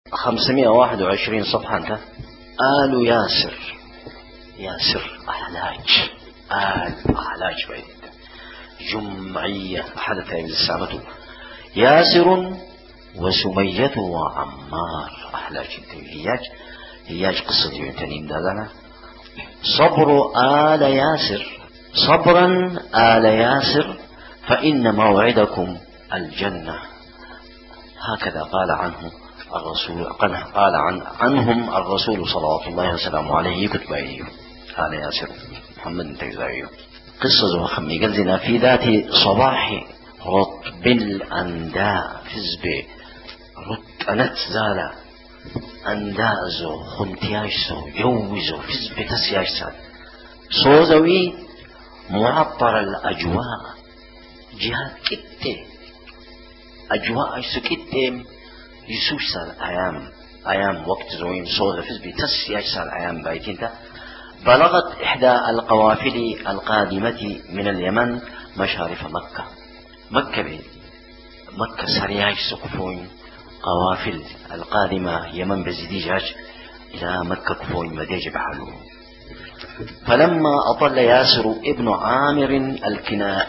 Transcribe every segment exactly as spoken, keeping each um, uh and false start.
خمسمائة وواحد وعشرين صفحة انت. آل ياسر، ياسر أحلاج، آل أحلاج بعيد جمعية حدث السامة ياسر وسمية وعمار أحلاج هياج هياج قصة ينتنين دادنا. صبر آل ياسر، صبرا آل ياسر فإن موعدكم الجنة. هكذا قال عنه الرسول، قال عن عنهم الرسول صلوات الله وسلامه عليه كتب أيديهم. آل ياسر محمد تجزائيه قصة زو خمي قلزنا في ذات صباح رطب الأنداء فزبي رط أنت زالة أنداء زو خنتياش زو يوزو فزبي تسياش زال صوزوي معطر الأجواء جهات كتة أجواء أيسو كتة يسوش سال أيام أيام وقت زوين صوزة فزبي تسياش سال أيام بايتين. بلغت إحدى القوافل القادمة من اليمن مشارف مكة. مكة بي مكة سريعش سقفون قوافل القادمة يمن بزديجاج إلى مكة كفون مديج بحلو. فلما أطل ياسر ابن عامر الكناني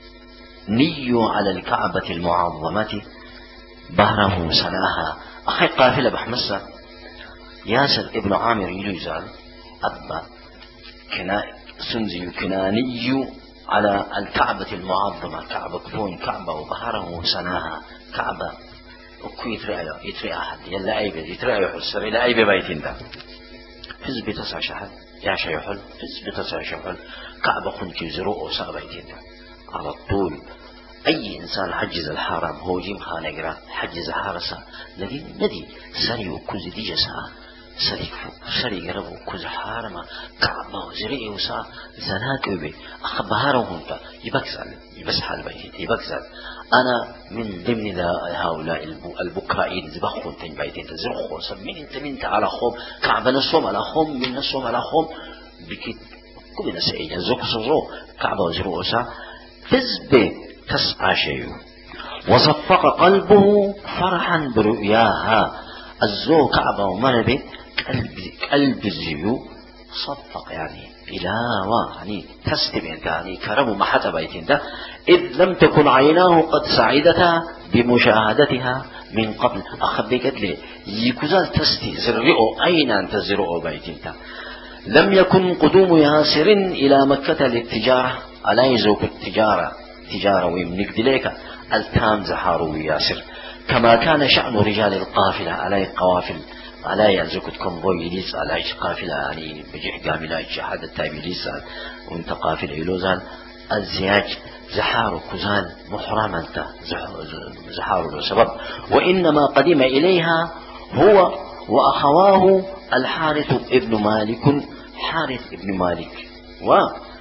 على الكعبة المعظمة بهره سناها. أخي قافلة بحمسة ياسر ابن عامر يجوزال أبا كنا سنزي كناني على الكعبة المعظمة، كعبة كفون كعبة وبهره سناها كعبة وكو يترأي يترأي أحد يلا أيبه يترأي يحسر إلى أيبه بيتين ده فز بتسع شحل يا شي حل فز بتسع شحل كعبة خنتي زروء وسا بيتين ده على الطول. أي إنسان حجز الحرم هو جيم خانقرا حجز حارسا لكن ندي سري وكوز دي جسا سري سري قربو كوز حارما كعبة وزريء وسا زناك أبي أخبهارو هنتا يبكزل يبسحل بيتين يبكزل. أنا من ضمن هؤلاء البكائين زبخون تن بيتين تزرخون سمين انت منت على خوم كعبة نصوم على خوم من نصوم على خوم بكت كل نسائي زوك سزو كعبة وزريء وسا فزبي تسعى شيء. وصفق قلبه فرحا برؤياها الزو كعبة ومنبت قلب قلب الزيو صفق يعني إلاوة يعني تستمع يعني كرم محتى بيتين ده إذ لم تكن عيناه قد سعيدتها بمشاهدتها من قبل. أخبي قد لي يكوزال تستي زرعو أين أنت زرعو بيتين ده. لم يكن قدوم ياسر إلى مكة للتجارة ألا يزوك التجارة تجارة ويمنك دليك التام زحارو ياسر كما كان شأن رجال القافلة على قوافل على يزوك كونفوي ليس على قافلة يعني بجح قاملة شهادة تابي ليس وانت قافل إلوزان الزياج زحارو كزان محرما انت زحارو له سبب. وإنما قدم إليها هو وأخواه الحارث ابن مالك حارث ابن مالك و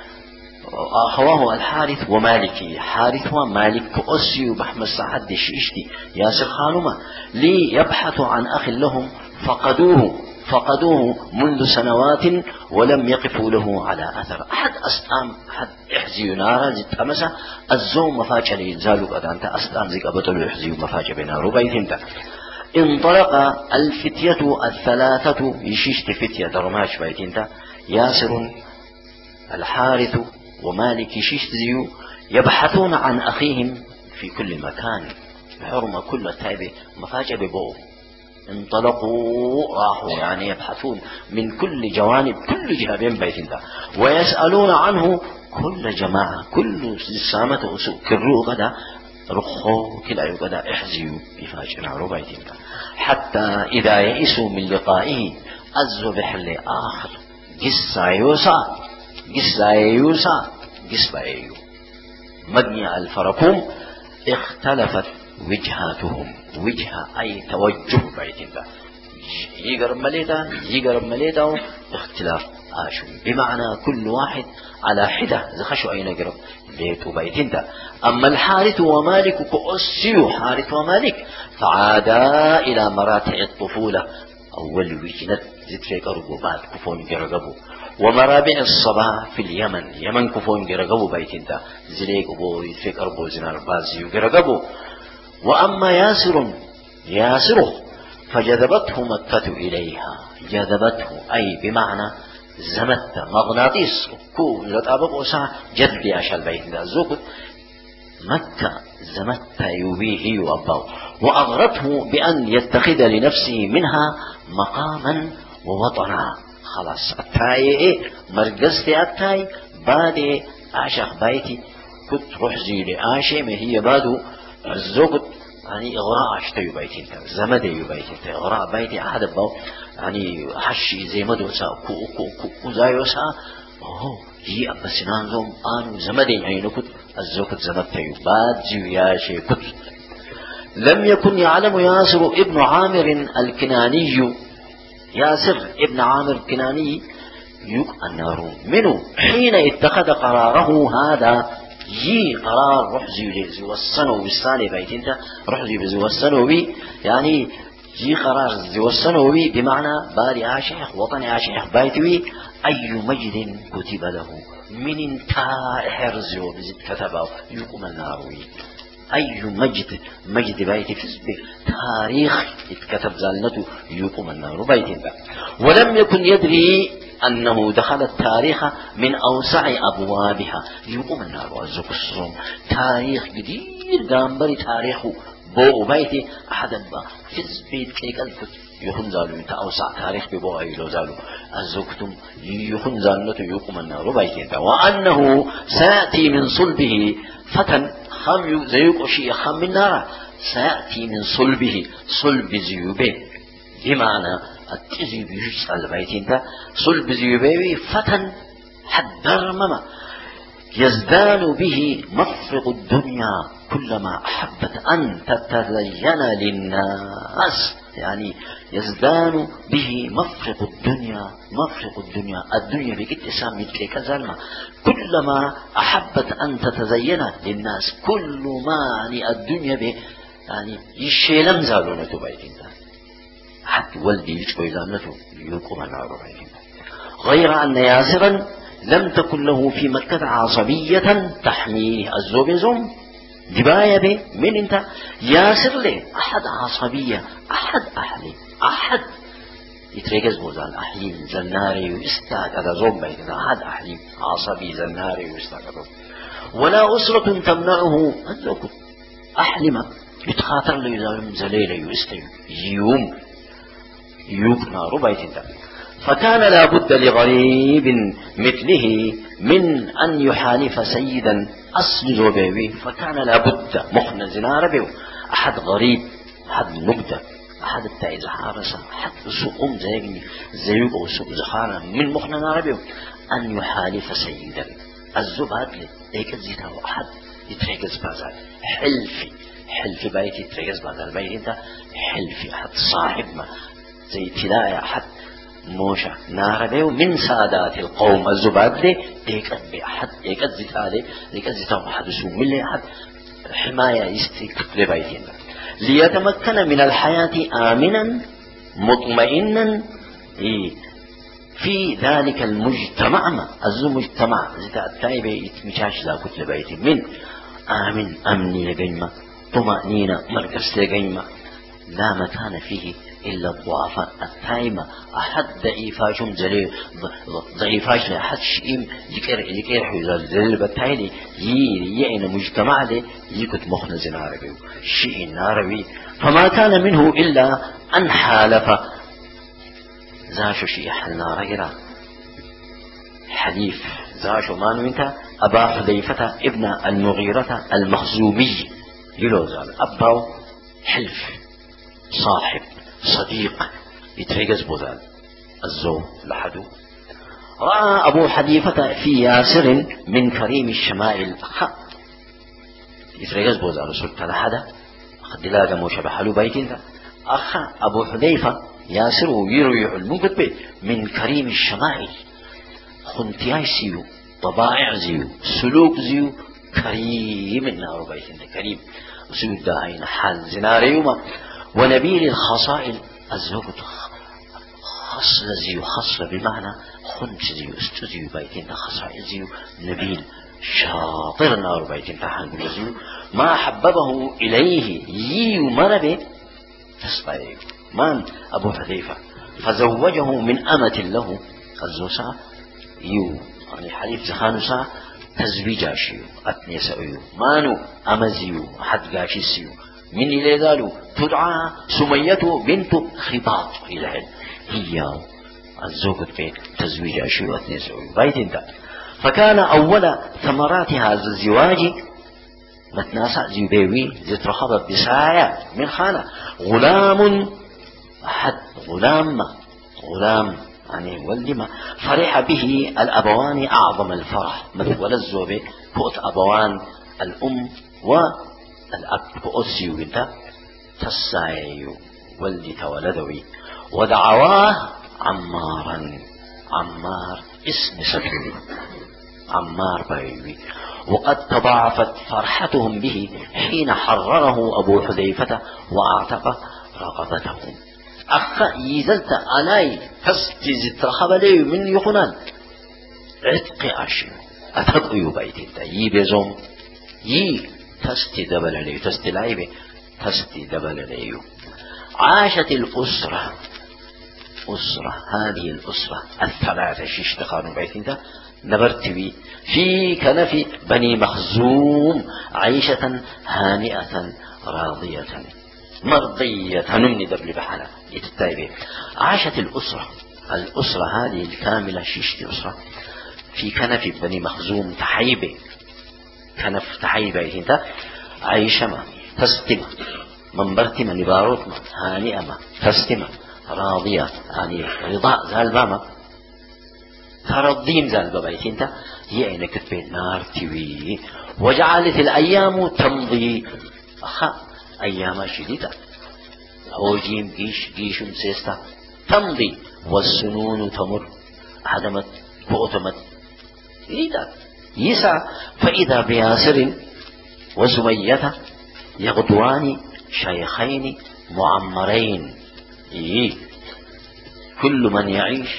أخواه الحارث ومالكي حارث ومالك أسيو بحمد سعد شيشتي ياسر خانوما ليبحثوا عن أخ لهم فقدوه فقدوه منذ سنوات ولم يقفوا له على أثر. أحد أستام أحد إحزي نارا زي تمسا الزوم مفاجأ لينزالوا قد أنت أستام زي قبطلوا إحزي مفاجأ بنارو بيثنت. انطلق الفتية الثلاثة يشيشت فتية درماش بيثنت ياسر الحارث ومالك شيشتزيو يبحثون عن أخيهم في كل مكان بحرمة كل تابع مفاجأة ببو. انطلقوا راحوا يعني يبحثون من كل جوانب كل جهة بين بيت الله ويسألون عنه كل جماعة كل سامة أسوء كروا غدا رخوا كلا يغدا احزيوا يفاجئنا ربيت الله حتى إذا يئسوا من لقائه أزوا بحل آخر قصة يوسى قصة يوسى قصة يو مجمع الفرقوم اختلفت وجهاتهم وجهة أي توجه بيت الله يقرب مليدا يقرب مليدا اختلاف آشم بمعنى كل واحد على حدة زخشوا أين يقرب بيت وبيت الله. أما الحارث ومالك كأسيو حارث ومالك فعادا إلى مراتع الطفولة أول وجنت زد في قربوا بعد كفون قرقبوا ومرابع الصبا في اليمن يمن كفون قرقبوا بيت الله زليق أبو في قربوا زنار بازي وقرقبوا. وأما ياسر ياسر فجذبته مكة إليها. جذبته أي بمعنى زمت مغناطيس كو لطابق وسع جذب يا البيت الزوكت مكة زمت يبيه وأباه، وأغرته بأن يتخذ لنفسه منها مقاما ووطنا. خلاص التاي مرقزتي التاي بادي عشق بيتي كنت رحزي لآشي ما هي بادو الزوكت يعني إغراء أشتي بيتي زمدي بيتي إغراء بيتي أحد باو يعني حشي زي مدوسا كو كو كو كو زايوسا أوه جي أبا سنانزوم آنو زمدي عينو كت الزوكت زمدتي باد زياشي كت. لم يكن يعلم ياسر ابن عامر الكناني، ياسر ابن عامر الكناني يك النار منه حين اتخذ قراره هذا. جي قرار روح زي زي والسنو بالثاني بيت انت روح زي بزي والسنوي يعني جي قرار زي والسنوي بمعنى باري عاشق وطني عاشق بيتوي أي مجد كتب له من انتهى حرز وبزد كتبه يقوم الناروي. أي مجد مجد بيتي في تاريخ اتكتب زالنته يقوم النار بيت انت. ولم يكن يدري أنه دخل التاريخ من أوسع أبوابها. يقوم النار وعزك الصوم تاريخ جديد قامبري تاريخه بو بيتي أحدا با فز بيت كيك الكت يخن زالو انت أوسع تاريخ ببو أيلو زالو أزوكتم يخن زالنته يقوم النار بيت انت. وأنه سيأتي من صلبه فتن خم زيوك أشياء خم من نار سيأتي من صلبه صلب زيوبه بمعنى التزي بيجس البيتين ده صلب زيوبه فتن حدر مما يزدان به مفرق الدنيا كلما أحبت أن تتزين للناس. يعني يزدان به مفرق الدنيا مفرق الدنيا الدنيا بكت اسام مثل زلمة كلما أحبت أن تتزين للناس كل ما يعني الدنيا به يعني يشيلم زالونته بيتين ده حتى والدي يشكو زالنته يقوم النار بيتين ده. غير أن ياسرا لم تكن له في مكة عصبية تحميه الزوبزوم دباية به من انت ياسر لي أحد عصبية أحد أهلي أحد يتركز بوزان أحليم زناري وإستاك هذا زوم بيت أحد أحليم عصبي زناري وإستاك ولا أسرة تمنعه أنك أحلم يتخاطر لي ظالم زليلي وإستيم يوم يوكنا ربيت انت. فكان لا بد لغريب مثله من أن يحالف سيدا أصل زوبيوي. فكان لا بد مخنا زنار بيو أحد غريب أحد نبدأ أحد التايز حارسة أحد سقوم زيني زيوك وسوق زخارة من مخنا نار بيو أن يحالف سيدا الزباد لي ليك زيته أحد يتركز بازال حلفي حلفي بيتي يتركز بازال بيتي انت حلفي أحد صاحب ما زي تلاقي أحد موشا نار بيو من سادات القوم الزباد لي ديكت بأحد ديكت زيت هذه ديكت زيت أحد سوم من لي أحد حماية يستيقظ لبيتنا ليتمكن من الحياة آمنا مطمئنا في ذلك المجتمع. ما الزو مجتمع زيت التايبة يتمشاش لا كتل بيتي من آمن أمني لقيمة طمأنينة مركز لقيمة لا مكان فيه إلا الضعفاء التايمة أحد ضعيفاشهم زليل ضعيفاش لأحد شيء يكره يكره حيزال زليل بالتالي يي يعين مجتمع له يكت مخنا زناربي شيء ناربي. فما كان منه إلا أن حالف زاشو شيء حلنا رجلا حليف زاشو ما نوينتا أبا حذيفة ابن المغيرة المخزومي يلو زال أباو حلف صاحب صديق يتركز بذال الزو لحدو. رأى أبو حنيفة في ياسر من كريم الشمائل خ يتركز بذال سلطة لحدا قد لا جمو شبه له بيتين أخ أبو حنيفة ياسر ويروي المنقذ به من كريم الشمائل خنتياي سيو طبائع زيو سلوك زيو كريم النار بيتين كريم وسيو داعين حال زناريوما ونبيل الخصائل الزوجة خصلة زيو خصلة بمعنى خنت زيو استزيو بيتين خصائل زيو نبيل شاطر نار بيتين تحن زيو ما حببه إليه ييو مربي تصبعيه من أبو حذيفة، فزوجه من أمة له الزوسا يو يعني حليف زخانوسا تزويجاشيو أتنيسأيو مانو أمزيو حد قاشيسيو من إلى ذلك تدعى سمية بنت خباط إلى العلم هي الزوجة بين تزويجاشيو أتنيسأيو بايت انت. فكان أول ثمرات هذا الزواج متناسع زيبيوي زترخب بسايا من خانة غلام أحد غلام غلام يعني ولما فرح به الأبوان أعظم الفرح ولا الزوبة كوت أبوان الأم والأب كوتسيو بنتا تسايو ولدي تولدوي ودعواه عمارا عمار اسم سبيل عمار بايوي. وقد تضاعفت فرحتهم به حين حرره أبو حذيفة وأعتق رقبته. أخ يزلت أناي تستزت رخبلي من يخنان عتق أشيو أتبقى بيتي يبزم يي تستي دبل لي تستي لايبه تستي دبل لي. عاشت الأسرة أسرة هذه الأسرة الثلاثة شيشتخانوا بيتي ده نبرتوي في كنف بني مخزوم عيشة هانئة راضية مرضية نمني دبل بحالة يتتايبه. عاشت الأسرة الأسرة هذه الكاملة شيشتي أسرة في كنف بني مخزوم تحيبه كنف تحيبه انت عيشة ما تستمع منبرتي من نباروت ما هانئة ما تستمع راضية يعني رضاء زال باما ترضيم زال بابايت انت يعني كتبين نار تيوي. وجعلت الأيام تمضي أخا أيام شديدة هوجيم جيش جيش سيستا تمضي والسنون تمر عدمت بؤتمت جديدة يسعى. فإذا بياسر وسمية يغدوان شيخين معمرين إيه كل من يعيش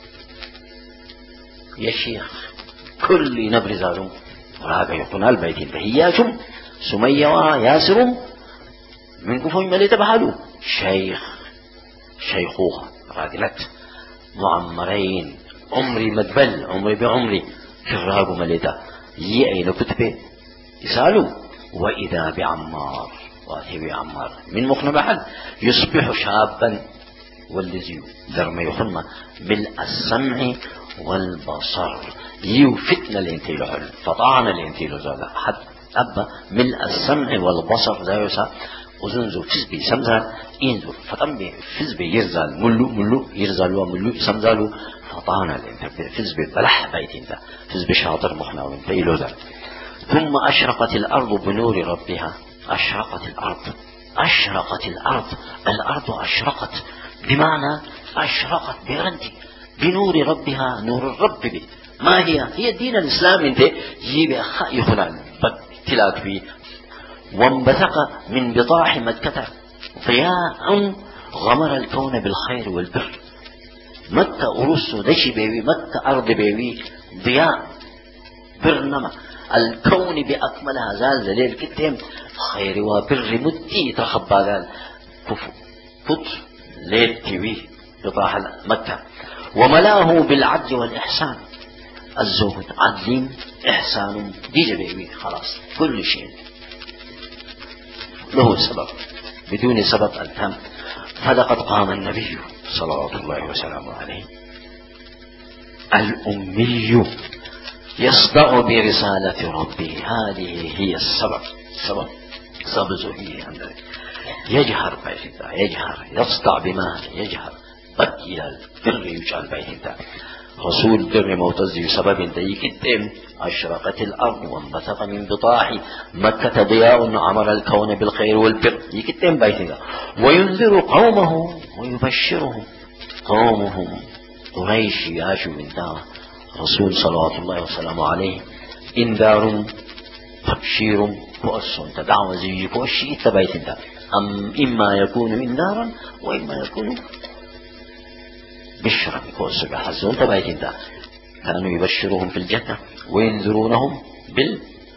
يا شيخ كل نبرزالهم راقا يكون البيت البهياجم سمية وياسر من كفهم مليت بحالو شيخ شيخوها راقلت معمرين عمري مدبل عمري بعمري كراقو مليتا يأين كتبه يسألوا. وإذا بعمار واتي بعمار من مخنا بحل يصبح شابا والذي درم يخلنا ملء السمع والبصر يو فتنة الانتيلو حل فطعنا الانتيلو زادا حد أبا ملء السمع والبصر لا يسا وزنزو فزبي سمزال إنزو فتنبي فزبي يرزال ملو ملو يرزال وملو سمزالو فطعنا الانتيلو فزبي بلح بيت انت فزبي شاطر مخنا وانتيلو زال. ثم أشرقت الأرض بنور ربها أشرقت الأرض أشرقت الأرض الأرض أشرقت بمعنى أشرقت برندي بنور ربها نور الرب به. ما هي هي دين الإسلام انت جيب أخاء يخلان بكتلاك فيه. وانبثق من بطاح مكة ضياء غمر الكون بالخير والبر. مكة أرسو دشي بيوي مكة أرض بيوي ضياء برنما الكون بأكملها زال زليل كتهم خير وبر مدي تخبى ذال كفو فط ليل تيوي بطاح مكة. وملاه بالعدل والإحسان الزهد عدل إحسان دي جبيوي خلاص كل شيء له سبب بدون سبب التام. فلقد قام النبي صلوات الله وسلامه عليه الأمي يصدع برسالة ربه. هذه هي السبب سبب سبب زهيه عندنا يجهر بيتها يجهر يصدع بما يجهر بكي البر يجعل بيتها رسول در موتزي سبب ديكتم. أشرقت الأرض وانبثق من بطاح مكة ضياء عمر الكون بالخير والبر يكتم بيتها. وينذر قومه ويبشرهم قومهم قريش ياشوا من دار رسول صلوات الله وسلامه عليه انذار تبشير وأسن تدعو زيك وشيء تبيت انت أم إما يكون انذارا وإما يكون بشرا كوسب حزون تبيت انت. كانوا يبشرهم في الجنة وينذرونهم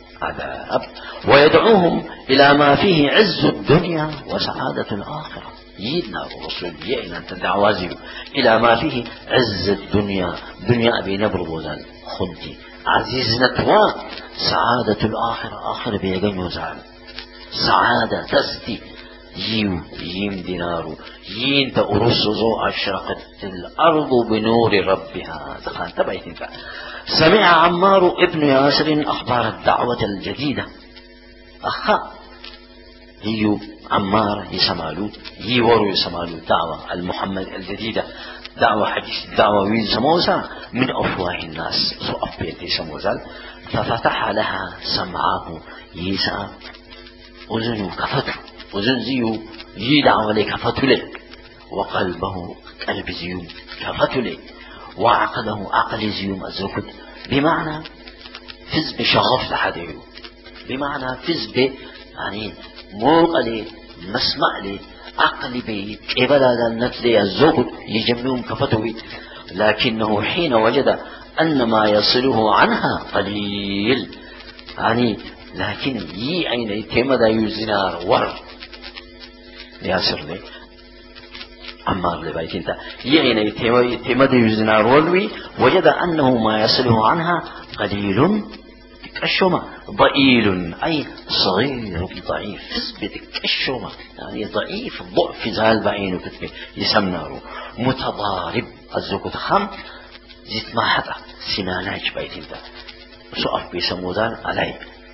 بالعذاب ويدعوهم إلى ما فيه عز الدنيا وسعادة الآخرة. يدنا رسول يأنا تدعوازي إلى ما فيه عز الدنيا دنيا أبي نبر وزان خنتي عزيز نتوى سعادة الآخرة آخر بيغن وزان سعادة تستي يو يم دينارو ين تأرسزو أشرقت الأرض بنور ربها زخان تبعيتين. سمع عمار ابن ياسر أخبار الدعوة الجديدة أخا هيو عمار يسمالو يورو يسمالو دعوة المحمد الجديدة دعوة حديث دعوة ويد سموزا من أفواه الناس سوء بيتي سموزا ففتح لها سمعه يسا أذنه كفتر أذن زيو يدعو لك كفتله وقلبه قلب زيو كفتله وعقله عقل زيو الزكت بمعنى فز بشغف لحديه بمعنى فز ب يعني موقع لي مسمع لي عقل بي إبدا النتلي الزكت يجمعهم كفتوي. لكنه حين وجد أن ما يصله عنها قليل يعني لكن يي أين يتمدى يزنار ور ياسر لي عمار لبايت انت يي أين يتمدى يزنار ورلوي وجد أنه ما يصله عنها قليل كالشومة ضئيل أي صغير ضعيف تثبت كالشومة يعني ضعيف ضعف زال بعينه كتبه يسمناره متضارب الزكوت خم زيت ما حدا سناناج بايت انت سؤف بيسموذان علي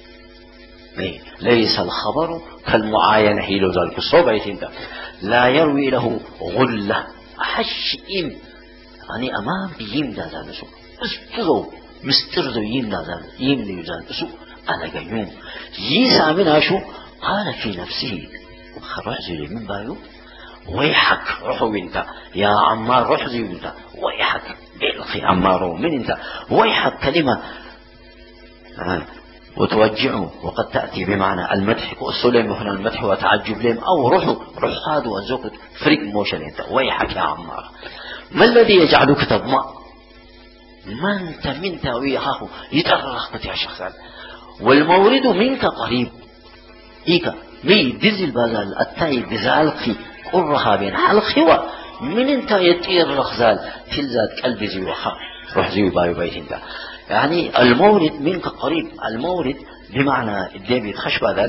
ليس الخبر كالمعاينة هيلو ذلك الصوبة انت لا يروي له غلة أحش إم يعني أمام بيم دا ذا نسو استغو مسترزو يم دا ذا يم دا ذا نسو أنا قيوم يسا منها شو قال في نفسه خرج زي من بايو ويحك روحوا انت يا عمار روح زي انت ويحك بالخي عمارو من انت ويحك كلمة آه. وتوجعه وقد تأتي بمعنى المدح وأصولهم هنا المدح وتعجب لهم أو روحوا روح هذا وزوجت فريق موشن انت ويحك يا عمار ما الذي يجعلك تضمع ما انت من تاويه يترخبت يا شخص والمورد منك قريب إيكا مي دزل بازال التاي بزالقي قرها بين حلقي من انت يطير رخزال تلزاد قلبي زي وخا روح زي بايو بيت انت يعني المورد منك قريب المورد بمعنى الدابي خش بذل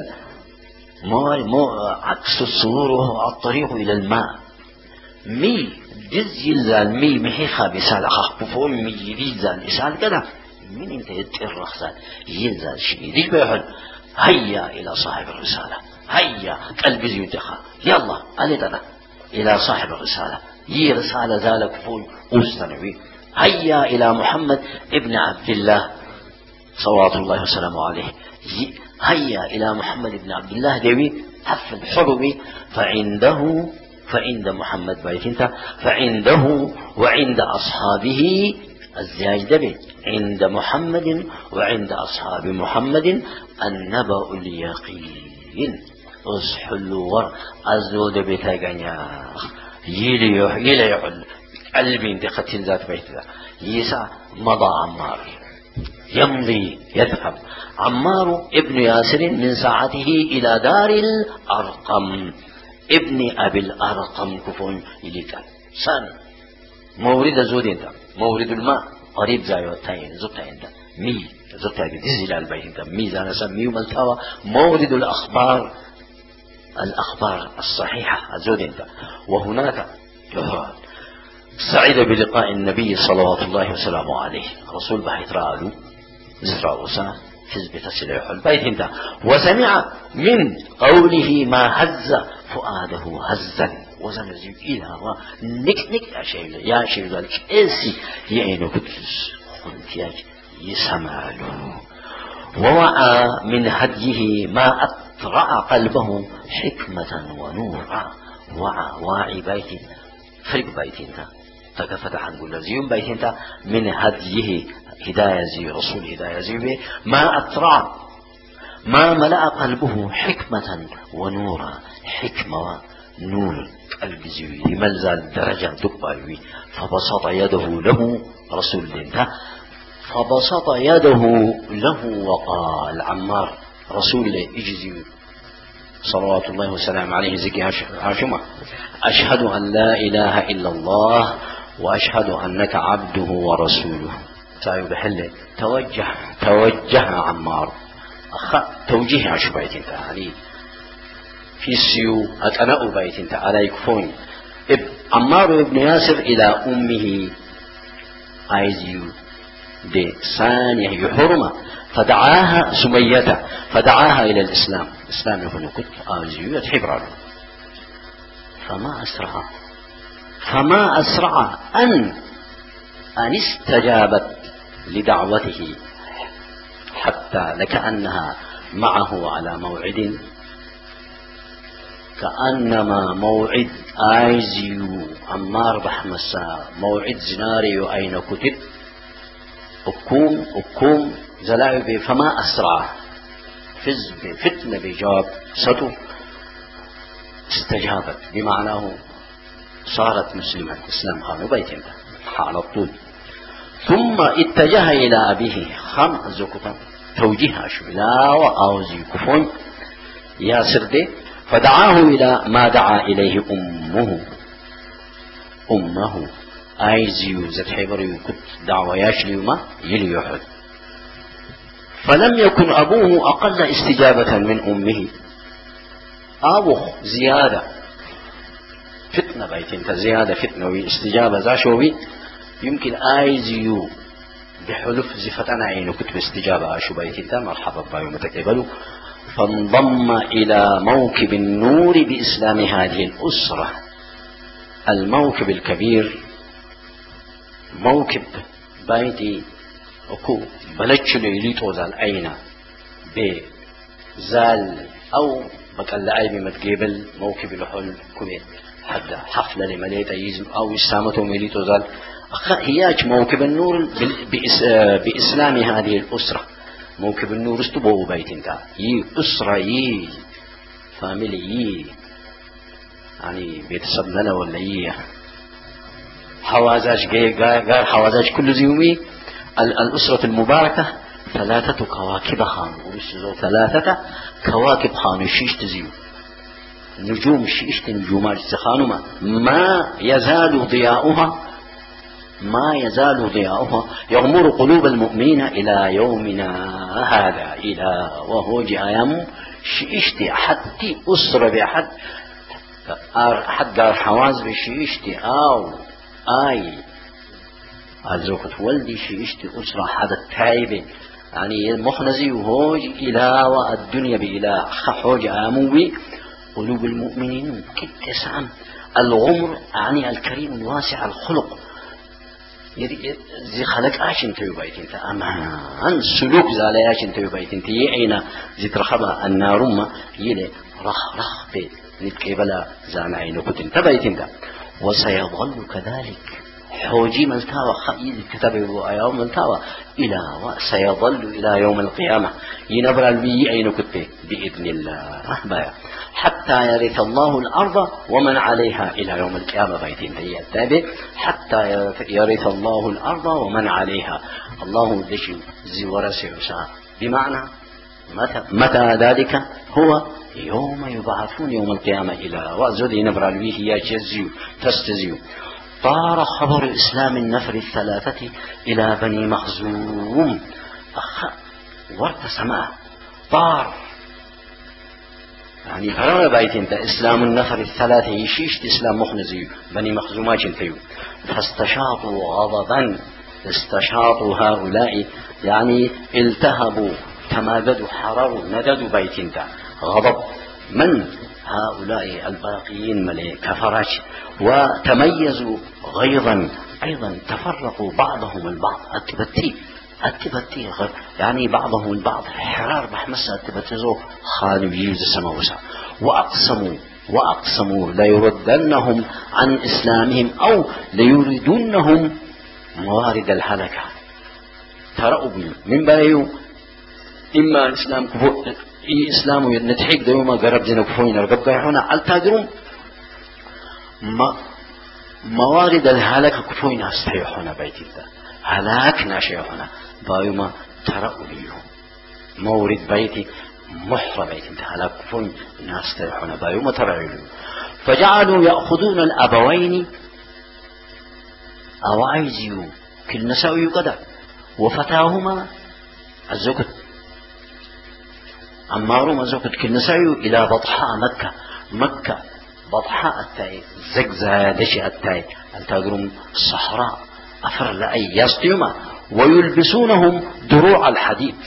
مو عكس الصور وهو الطريق إلى الماء مي دز يلزال مي محيخا بسال أخففون مي يلزال إسال كذا من انت يطير رخزال يلزال شيء ديش بيحل هيا إلى صاحب الرسالة هيا قلبي زي وتخا يلا أليتنا إلى صاحب الرسالة يي رسالة ذلك فول أستنوي هيا إلى محمد ابن عبد الله صلوات الله وسلامه عليه هيا إلى محمد ابن عبد الله دوي حفل حربي فعنده فعند محمد بيتنتا فعنده وعند أصحابه الزياج دبي عند محمد وعند أصحاب محمد النبأ اليقين أصحلوا ور أزود بتاقنيا يلي يلي يحل قلبي انت قتل ذات بيتها يسع مضى عمار يمضي يذهب عمار ابن ياسر من ساعته إلى دار الأرقم ابن أبي الأرقم كفون إليك سان مورد زود انت مورد الماء قريب زايو التاين زبتا انت مي زبتا دي على البيت انت مي زانا سميو ملتاوى مورد الأخبار الأخبار الصحيحة زود انت وهناك سعيد بلقاء النبي صلوات الله وسلامه عليه رسول بحيث رأى زفر أوسا حزب تسليح البيت انت وسمع من قوله ما هز فؤاده هزا وزن إلى نك نك يا شيء يا شيء ذلك إنسي يعينه كتلس خلتياج يسمع له ووعى من هديه ما أطرع قلبه حكمة ونورا وعى واعي بيت فرق بيت انت تكفت عن كل زيون بيت انت من هديه هداية زي رسول هداية زي ما أطرع ما ملأ قلبه حكمة ونورا حكمة ونور قلب زي لملزال درجة دقباوي فبسط يده له رسول الله فبسط يده له وقال عمار رسول الله اجزي صلوات الله وسلام عليه زكي هاشمة أشهد أن لا إله إلا الله وأشهد أنك عبده ورسوله. تايو بحله توجه توجه عمار أخ توجيه عشو بيت انت علي في السيو أتنأوا بيت انت على يكفون اب عمار ابن ياسر إلى أمه عايزيو دي ثانية يحرمة فدعاها سمية فدعاها إلى الإسلام. إسلام يقول كنت عايزيو يتحبر فما أسرع فما أسرع أن أن استجابت لدعوته حتى لكأنها معه على موعد، كأنما موعد آيزيو عمار بحمسا موعد زناريو أين كتب أكوم أكوم زلاوي. فما أسرع فز بفتنة بجواب سطو استجابت بمعناه صارت مسلمة إسلام خانو بيتنا على طول. ثم اتجه إلى أبيه خم زكتا توجيها شو لا وأوزي كفون ياسر دي فدعاه إلى ما دعا إليه أمه أمه آيزيو زت حبري كت دعوة ياشلي وما يلي يحد. فلم يكن أبوه أقل استجابة من أمه. أبوه زيادة فتنة بيتين زيادة فتنة واستجابة زاشوي يمكن آيزيو بحلف زفتنا عينه كتب استجابة أشو بيتين مرحبا بايو متكبلوا. فانضم إلى موكب النور بإسلام هذه الأسرة. الموكب الكبير موكب بايتي أكو بلتش ليليتو زال أين بزال أو بقال لأي بمتقبل موكب الحل كويت حتى حفلة لمليتا يزم أو إسامته مليتو زال هياج موكب النور بإسلام هذه الأسرة. موكب النور استبوه بيتين تا يي أسرة يي فاميلي يي يعني بيتصب لنا ولا يي حوازاش قال حوازاش كل زيومي. الأسرة المباركة ثلاثة كواكب خان ثلاثة كواكب خان شيش تزيو نجوم شيش نجومات زخانما ما يزال ضياؤها ما يزال ضياؤها يغمر قلوب المؤمنين إلى يومنا هذا إلى وهو جايم شيشتي حتى أسرة بحد حد قال حواز بشيشتي أو آي أزوكت ولدي شيشتي أسرة حدا تايبة يعني مخنزي وهوج إلى والدنيا بإله خحوج آموي قلوب المؤمنين كت سعم الغمر يعني الكريم الواسع الخلق زي خلق عشان تيو بيتين أمان سلوك زالي عشان تيو بيتين تي عينا زي ترخبها النارمة يلي رخ رخ بيت نتكيبلا زان عينو كتن تبيتين تا. وسيظل كذلك حوجي ملتاوى خيل كتابه يوم ملتاوى إلى وسيظل إلى يوم القيامة ينبرى البي عينو كتن بإذن الله بايا حتى يرث الله الأرض ومن عليها إلى يوم القيامة بيتين تي التابع حتى يرث الله الأرض ومن عليها. الله دشي زي ورسي عسى بمعنى متى, متى ذلك هو يوم يبعثون يوم القيامة إلى وأزود ينبرى البي هي جزيو تستزيو. طار خبر إسلام النفر الثلاثة إلى بني مخزوم أخ ورت سماء طار يعني هرم بايتين إسلام النفر الثلاثة يشيشت إسلام مخنزي بني مخزومات تيو. فاستشاطوا غضبا استشاطوا هؤلاء يعني التهبوا تماددوا حرروا نددوا بايتين غضب من هؤلاء الباقيين ملي كفرات وتميزوا غيظا أيضا تفرقوا بعضهم البعض أتبتي أتبتي يعني بعضهم البعض حرار بحمسة أتبتزوا خالوا يجيز السماوسة وأقسموا وأقسموا ليردنهم عن إسلامهم أو ليريدونهم موارد الهلكة. ترأوا من بايو إما الإسلام كفو إي إسلام ينتحيك دوما قرب زينا كفوين رقب قايحونا التاقرون ما موارد الهلكة كفوين استيحونا بيتي ذا هلاك ناشيحونا بايوما ترأوا ليهم مورد بيتي محرم بيت انت هلاك فن ناس ترحون بايو مترعيلو فجعلوا يأخذون الأبوين أواعيزيو كل نساوي قدر وفتاهما الزوجة عمارو مزوجة كل نساوي إلى بطحاء مكة مكة بطحاء التاي زقزة دشي التاي التاقرون الصحراء أفر لأي يسطيما ويلبسونهم دروع الحديد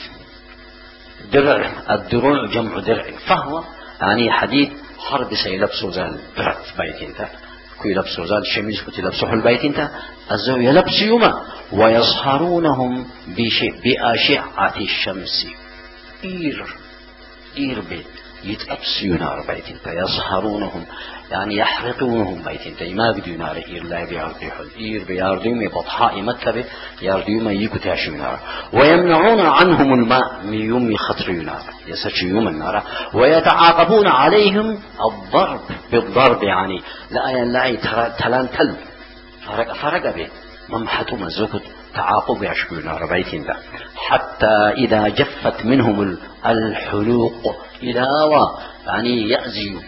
درع الدروع جمع درع فهو يعني حديد حرب سيلبسوا زال درع بيتين تا كي يلبسوا زال شميز كي يلبسوا البيتين تا الزو يلبسوا يوما ويصهرونهم بأشعة الشمس إير إير بيت يتأبسوا نار بيتين تا يصهرونهم يعني يحرقونهم بيتين تا ما بدو نار إير لا بياردوا حل إير بياردوا بطحاء مكة ياردوا ما يكتاشوا نار ويمنعون عنهم الماء من يوم خطر نار يسجوا يوم النار ويتعاقبون عليهم الضرب بالضرب يعني لا ينلعي تلان تل فرق فرق به ممحتوا مزوكت تعاقب يشكوا نار بيتين تا حتى إذا جفت منهم الحلوق إلى يعني يأزيوا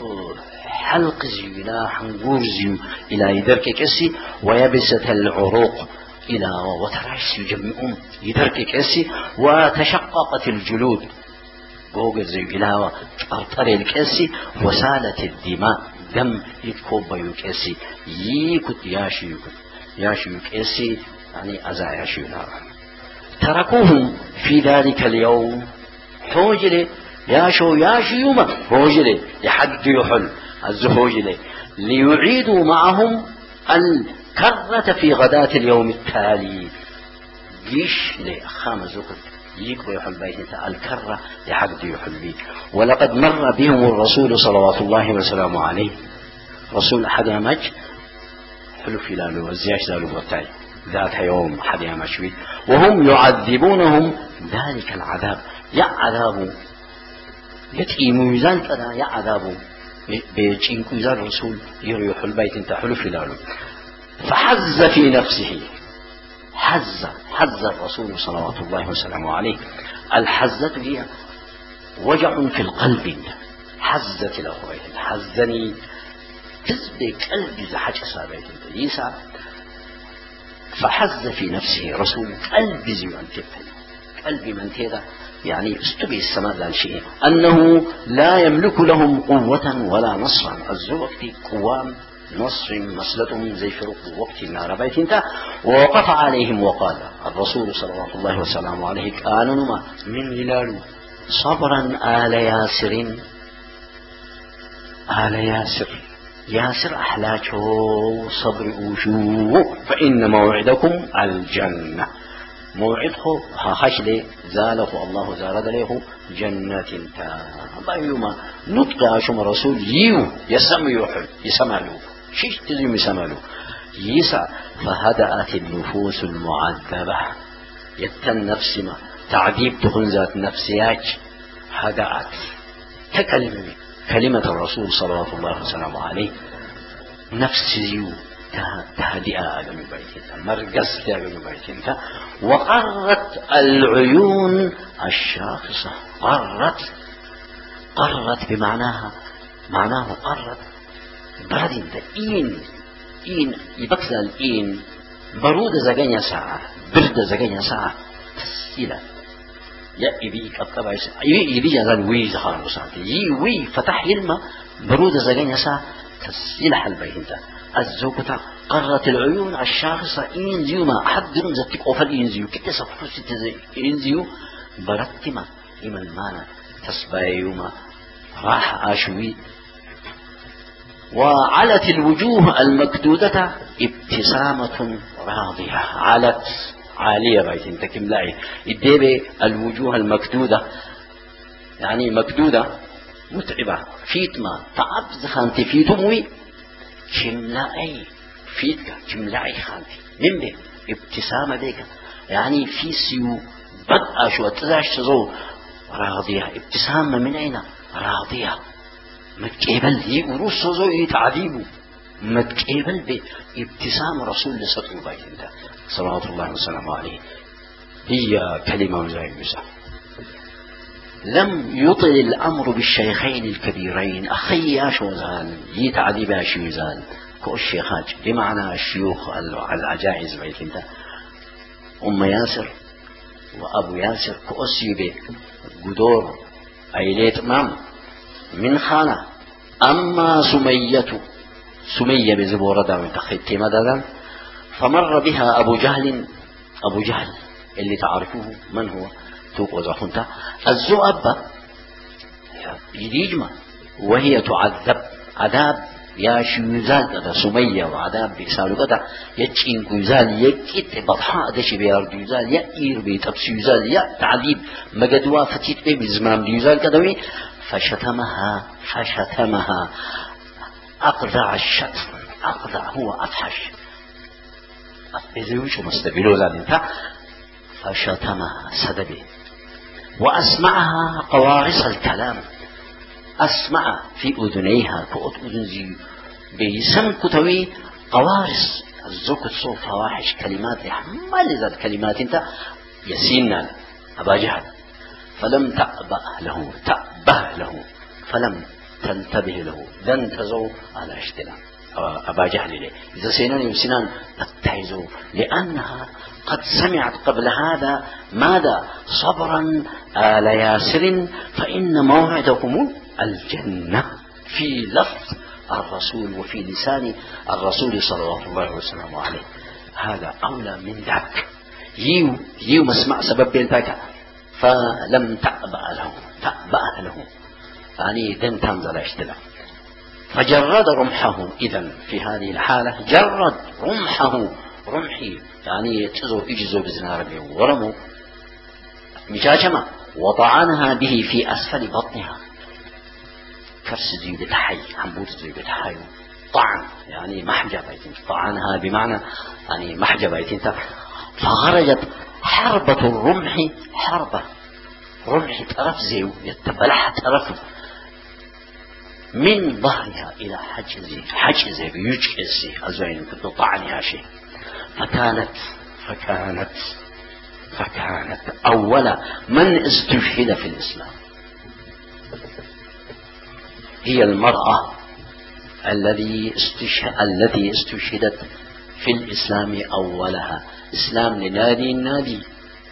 حلق زيو إلى حنقور زيو إلى يدرك كسي ويبست العروق إلى وترعش يجمعون يدرك كسي وتشققت الجلود بوغ زيو إلى أرطر الكسي وسالت الدماء دم يتكوب يكسي يكت ياشي يكت ياشي يكسي يعني أزا ياشي نار تركوهم في ذلك اليوم حوجل ياشو ياشي يوم حوجل يحد يحل الزهوجلي ليعيدوا معهم الكرة في غداة اليوم التالي جيش لأخام الزكر يكبر يحل بيت الكرة لحد يحل بي ولقد مر بهم الرسول صلوات الله وسلامه عليه رسول أحد مج حلو في لالو الزياش ذالو بطاي ذات يوم أحد مشوي وهم يعذبونهم ذلك العذاب يا عذاب يتقي ميزان كذا يا عذاب بيجينكو إذا الرسول يريح البيت انت حلو في لالو فحز في نفسه حز حز الرسول صلوات الله وسلامه عليه الحزة هي وجع في القلب حزت له بيت حزني تزبي قلبي زحج أسابيت انت يسع فحز في نفسه رسول قلبي زي أن تفهم قلبي من تيدا يعني استبي السماء لا شيء أنه لا يملك لهم قوة ولا نصرا الزوقت قوام نصر مسلتهم زي فرق وقت النار بيت انت ووقف عليهم وقال الرسول صلى الله عليه وسلم عليه كانوا من هلال صبرا آل ياسر آل ياسر ياسر أحلاكه صبر أوشو فإن موعدكم الجنة موعده خش لي زاله الله زارد له جنة تا يوم نطق عشم رسول يو يسمى يحل يسمى له شيش تزيم يسمى له يسع فهدأت النفوس المعذبة يتن نفس ما تعذيب تكون ذات نفسيات هدأت تكلم كلمة الرسول صلى الله عليه وسلم عليه نفس يو تهدئة أجل بيتنا مرقص أجل بيتنا وقرت العيون الشاخصة قرت قرت بمعناها معناه قرت بعدين إين إين يبكس الإين برود زجنيا ساعة برد زجنيا ساعة تسيلة يا إبيك الطبع يبي جزال ويز خالص يي وي فتح يلما برود زجنيا ساعة تسيلة حلبيتنا الزوجة قرت العيون الشاخصة إنزيو ما أحد درم زتك أوفل إنزيو كده سفرس تزي إنزيو برتما إما المانا تسبايوما راح آشوي وعلت الوجوه المكدودة ابتسامة راضية علت عالية بيتين تكملعي الديبة الوجوه المكدودة يعني مكدودة متعبة فيتما تعب زخانتي فيتموي كملاعي فيتك كملاعي خانتي من بك ابتسامة بك يعني في سيو بدأ شو اتزاش تزو راضية ابتسامة من أين راضية متقبل يقولوا سوزو يتعذيبوا متقبل بابتسام رسول الله صلى الله عليه وسلم صلوات الله وسلامه عليه هي كلمة مزايد بسا لم يطل الأمر بالشيخين الكبيرين أخي يا شوزان يي تعذيب يا شوزان كو الشيخاج بمعنى الشيوخ العجائز بيت انت أم ياسر وأبو ياسر كو أسيبه قدور أيليت مام من خانة. أما سمية سمية بزبورة داوين تخيطي مددا فمر بها أبو جهل أبو جهل اللي تعرفوه من هو توق وزخنتا الزؤبة يديجما وهي تعذب عذاب يا شوزال كذا سمية وعذاب بيسالو كذا يتشين كوزال يكيت بطحاء دشي بيار ديوزال يأير بيتبسيوزال يا تعذيب مقدوا فتيت بي بزمام ديوزال كذا فشتمها فشتمها أقضع الشتم أقضع هو أفحش إذا مستبيلو ذلك فشتمها سدبي وأسمعها قوارص الكلام أسمع في أذنيها كؤت أذن زي بيسم كتوي قوارص الزوكت صوف فواحش كلمات يحمل ذات كلمات انت يسينا أبا جهل فلم تأبه له تأبه له فلم تنتبه له لن تزو على اشتلاء أبا جهل لي إذا سينان يمسنان تتعزوا لأنها قد سمعت قبل هذا ماذا صبرا آل ياسر فإن موعدكم الجنة في لفظ الرسول وفي لسان الرسول صلى الله عليه وسلم عليه. هذا أولى من ذاك يو يو مسمع سبب ذاك فلم تأبأ له تأبأ له يعني دم تنزل اشتلاء فجرد رمحه. إذن في هذه الحالة جرد رمحه رمحي يعني تزو اجزو بزنار به ورمو مشاشمة وطعنها به في أسفل بطنها كرس زي بتحي عمبوت زي بتحي طعن يعني محجة بيتين طعنها بمعنى يعني محجة بيتين فخرجت حربة الرمح حربة رمح طرف زيو يتبلح طرف من ظهرها إلى حجزي حجزي بيجكزي أزوين كنت طعنها شيء فكانت فكانت فكانت أول من استشهد في الإسلام هي المرأة الذي استشهد التي استشهدت في الإسلام أولها. إسلام لنادي النادي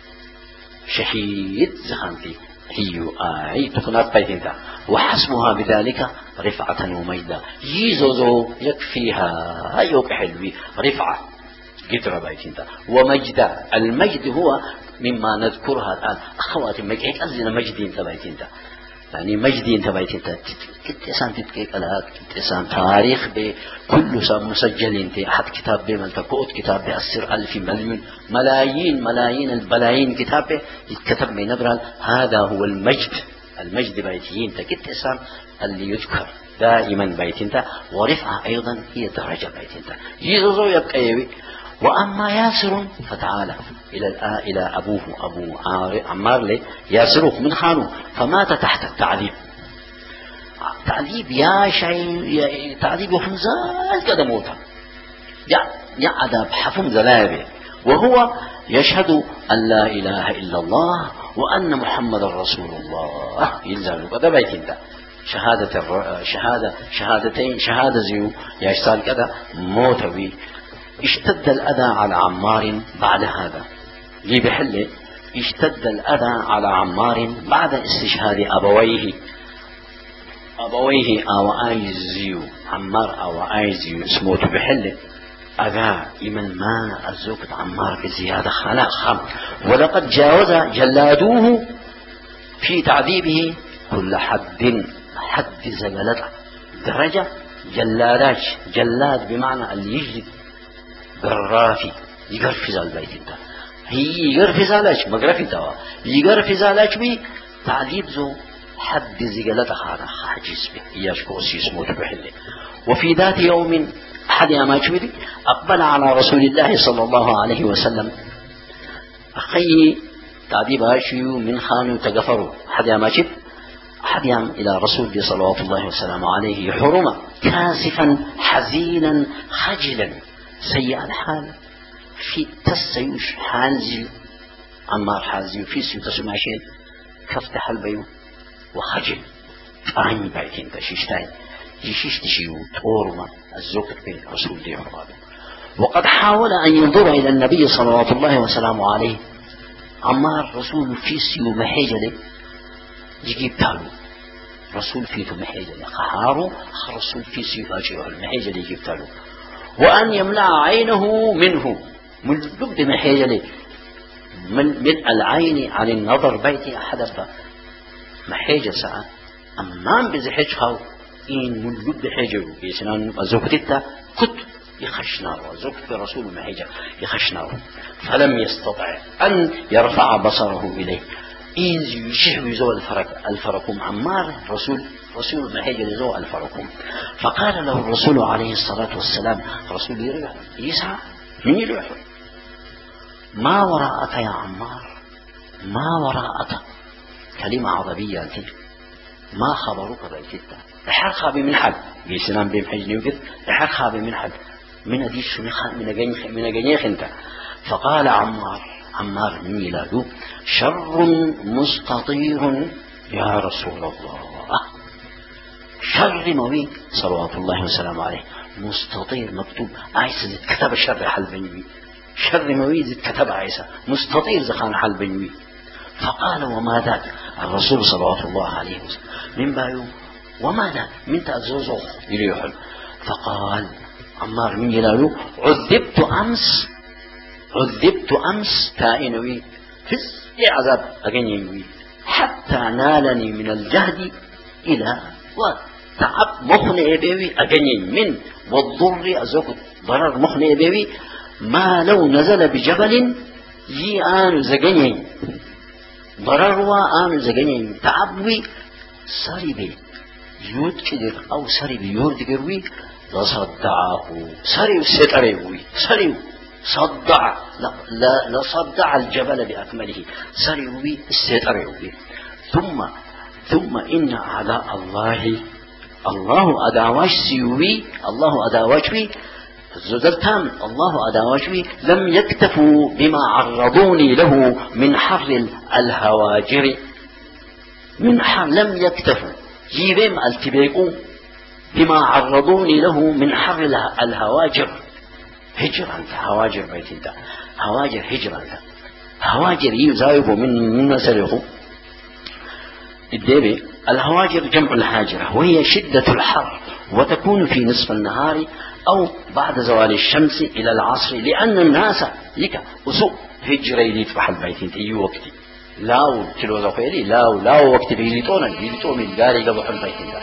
شهيد زخنتي هي آي تخنات بيتها وحسبها بذلك رفعة وميدة يزوزو يكفيها أيوك حلوي رفعة قدر بيتها ومجد. المجد هو مما نذكرها الآن أخواتي مجد أزنا مجدين تبيتها يعني مجدين تبيتها كنت إسان تتكيك لها كنت إسان تاريخ بكل مسجل انت أحد كتاب بمن تقوت كتاب بأسر ألف مليون ملايين ملايين البلايين كتاب يتكتب من نبرا. هذا هو المجد المجد بيتين كنت إسان اللي يذكر دائما بيتين ورفعة أيضا هي درجة بيتين يزوزو يبقى يوي. وأما ياسر فتعالى إلى إلى أبوه أبو عمار لي ياسر من خانه فمات تحت التعذيب. تعذيب يا شيء تعذيب وفنزال كذا موتا يا يا عذاب حفم زلابه وهو يشهد أن لا إله إلا الله وأن محمد رسول الله يلزم كذا بيتين ده شهادة الر... شهادة شهادتين شهادة زيو يشتغل كذا موتوي. اشتد الأذى على عمار بعد هذا لي بحله اشتد الأذى على عمار بعد استشهاد أبويه أبويه أو آيزيو عمار أو آيزيو اسمه بحله أذى إمن ما الزوجة عمار بزيادة خلاء خم ولقد جاوز جلادوه في تعذيبه كل حد حد زجلت درجة جلاداش جلاد بمعنى اللي يجلد قرافي يقرفز البيت انت هي يقرفز علاش مقرفي توا يقرفز علاش بي تعذيب زو حد زجلت خانا حجز به إياش كوسي اسمه بحله. وفي ذات يوم أحد ما شبدي أقبل على رسول الله صلى الله عليه وسلم أخي تعذيب هاشيو من خانو تغفروا أحد ما شب أحد يام إلى رسول الله صلى الله عليه وسلم عليه حرمة كاسفا حزينا خجلا سيء الحال في تسيوش حانزي عمار حازي في سيو تسماشين كفتح البيو وخجل أعني بايتين تشيشتين يشيش تشيو طورما الزوكت بين رسول الله وراده. وقد حاول أن ينظر إلى النبي صلى الله وسلامه عليه. عمار رسول في سيو محيجة يجيب تالو رسول فيه محيجة خحارو رسول في سيو هاجيه المحيجة يجيب تالو وأن يملأ عينه منه من لب محيجة من من العين عن النظر بيتي أحد محيجة ساعة أمام بزحجها إن من لب حيجة يسنان زوجتها كت يخشناه زوجة رسول محيجة يخشناه فلم يستطع أن يرفع بصره إليه إن يشعب زو الفرق الفرقم عمار رسول رسول محيجة زو الفرقم. فقال له الرسول عليه الصلاة والسلام رسول يرجع يسعى من يروح ما وراءك يا عمار ما وراءك كلمة عربية أنت ما خبرك بيتك الحر خابي من حد يسنان بمحجني وقت الحر خابي من حد من أديش من جنيخ من جنيخ أنت. فقال عمار عمار من ميلاده شر مستطير يا رسول الله شر موي صلوات الله وسلامه عليه مستطير مكتوب عيسى كتب شر حل بنوي شر موي زد كتب عيسى مستطير زخان حل بنوي. فقال وما ذاك الرسول صلوات الله عليه وسلم من بايو وما ذاك من تأزوزه يريحل. فقال عمار من يلاله عذبت أمس عذبت أمس تائنوي فز عذاب أغنيوي حتى نالني من الجهد إلى وتعب مخنئ بيوي أغني من والضر أزوك ضرر مخنئ بيوي ما لو نزل بجبل يآن زغني ضرر وآن زغني تعبوي سريبي يود كدر أو سريبي يود كروي لصدعه سريو ستريوي سريو صدع لا لصدع الجبل بأكمله سريوي ستريوي. ثم ثم إن أعداء الله الله أداواش سيوي الله أداواش زدلتام الله أداواش لم يكتفوا بما عرضوني له من حر الهواجر من حر لم يكتفوا جيبهم التبيقوا بما عرضوني له من حر الهواجر هجر أنت هواجر بيت انت هواجر هجر أنت هواجر يزايبوا من من مسلخه الدبي. الهواجر جمع الهاجرة وهي شدة الحر وتكون في نصف النهار أو بعد زوال الشمس إلى العصر لأن الناس يك وسوء هجر يليت بحل بيت انت أي وقت لا تلو زخيلي لا لا وقت بيليتون بيليتون من داري قبل بحل بيت انت